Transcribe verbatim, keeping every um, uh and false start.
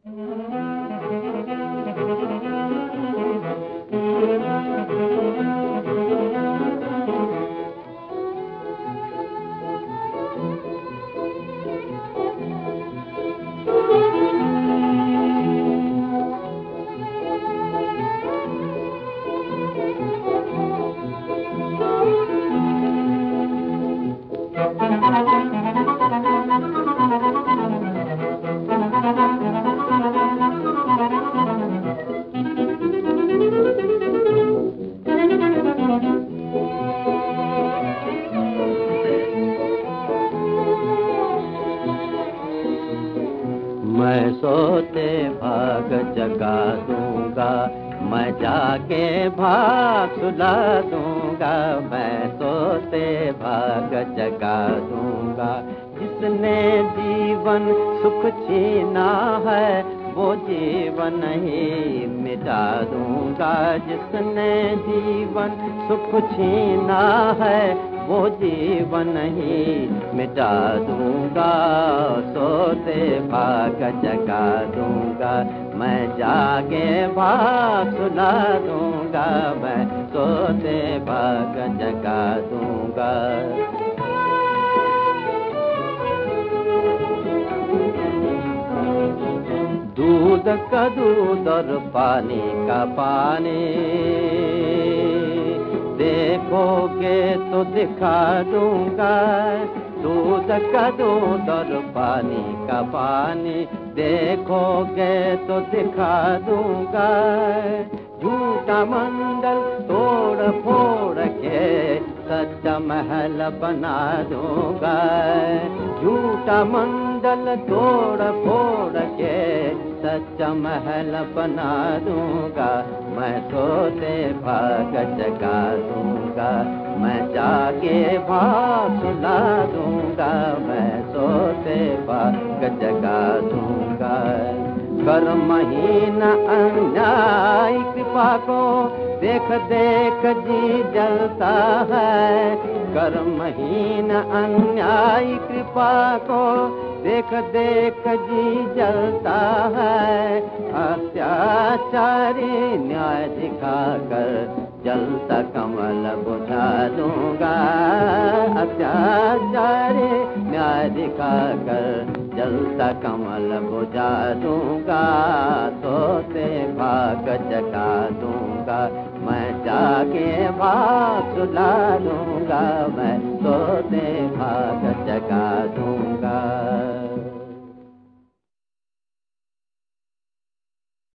मैं सोते भाग जगा दूंगा, मैं जाके भाग सुला दूंगा। मैं सोते भाग जगा दूंगा। जिसने जीवन सुख छीना है वो जीवन ही मिटा दूंगा। जिसने जीवन सुख छीना है वो जीवन ही मिटा दूंगा। सोते भाग जगा दूंगा, मैं जागे भाग सुला दूंगा। मैं सोते भाग जगा दूंगा। दूध का दूध और पानी का पानी, देखोगे तो दिखा दूंगा। दूध का दूध और पानी का पानी, देखोगे तो दिखा दूंगा। झूठा मंडल तोड़ फोड़ के सच्चा महल बना दूंगा। झूठा मंडल तोड़ फोड़ के सच्चा महल बना दूंगा। मैं सोते भाग जगा दूंगा, मैं जागे भाग सुला दूंगा। मैं सोते भाग जगा दूंगा। कर महीना अन्याय कृपा को देख देख जी जलता है। कर महीना अन्याय कृपा को देख देख जी जलता है। अत्याचारी न्याय दिखाकर जलता कमल बुझा दूंगा। अत्याचारी न्याय दिखाकर जलता कमल बुझा दूंगा। सोते भाग जगा दूंगा, मैं जागे भाग सुला दूंगा। मैं सोते भाग जगा दूंगा।